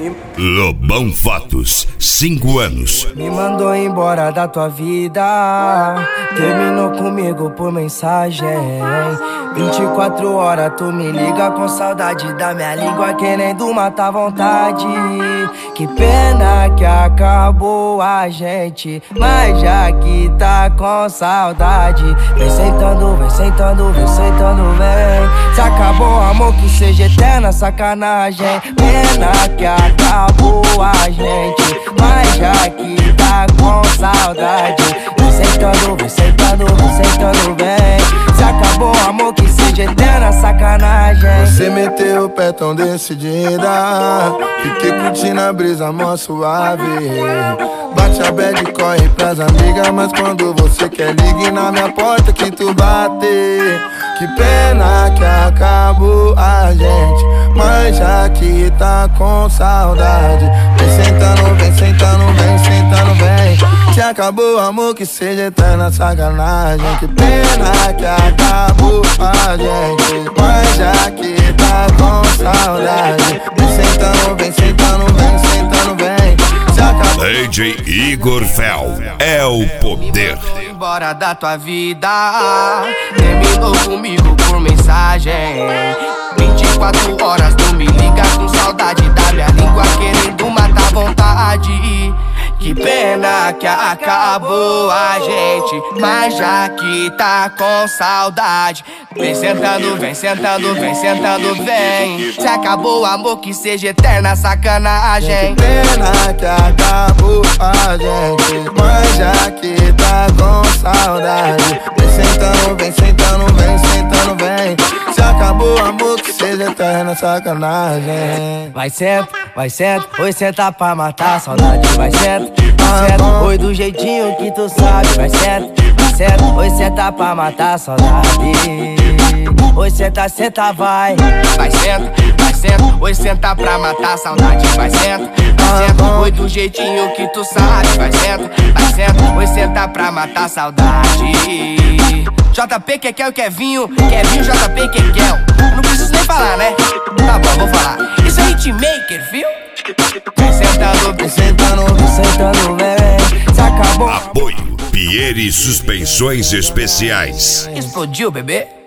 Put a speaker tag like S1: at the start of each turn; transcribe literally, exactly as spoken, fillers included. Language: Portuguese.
S1: Lobão Fatos, cinco anos.
S2: Me mandou embora da tua vida, terminou comigo por mensagem. Vinte e quatro horas tu me liga com saudade da minha língua, querendo matar vontade. Que pena que acabou a gente, mas já que tá com saudade, vem sentando, vem sentando, vem sentando, vem. Se acabou amor, que seja eterna sacanagem. Pena que acabou a gente, mas já que tá com saudade, vem sentando, vem sentando, vem sentando, vem. Se acabou amor, que seja eterna sacanagem.
S3: Você meteu o pé tão decidida, fiquei curtindo a brisa mó suave. Bate a bad e corre pras amigas, mas quando você quer ligue na minha porta que tu bate. Que pena que acabou a gente, mas já que tá com saudade, vem sentando, vem sentando, vem sentando, vem. Se acabou amor, que seja eterna sacanagem. Que pena que acabou a gente, mas já que tá com saudade, vem sentando, vem sentando, vem sentando, vem. Se acabou...
S1: D J Igor Fel é o poder.
S2: Me embora da tua vida, terminou comigo por mensagem. Vinte e quatro horas tu me liga com saudade da minha língua, querendo matar vontade. Que pena que acabou a gente, mas já que tá com saudade, vem sentando, vem sentando, vem sentando, vem. Se acabou o amor, que seja eterna sacanagem.
S3: Que pena que acabou a gente, mas já que tá com saudade, vem sentando, vem sentando, vem sentando, vem. Se acabou o amor, que seja eterna sacanagem.
S2: Vai senta, vai senta, oi senta pra matar a saudade. Vai senta, vai senta, oi do jeitinho que tu sabe. Vai senta, vai senta, oi senta pra matar a saudade. Oi senta, senta, vai. Vai senta, vai senta, oi senta pra matar a saudade. Vai senta, vai senta, oi do jeitinho que tu sabe. Vai senta, vai senta, oi senta pra matar a saudade. J P, Kekel, Kevinho, Kevinho, J P, Kekel. Não preciso nem falar, né? Tá bom, vou falar. Isso é hitmaker, viu? Vem sentando, vem sentando, vem sentando, vem. Se acabou.
S1: Apoio Pieri Suspensões Especiais.
S2: Explodiu, bebê.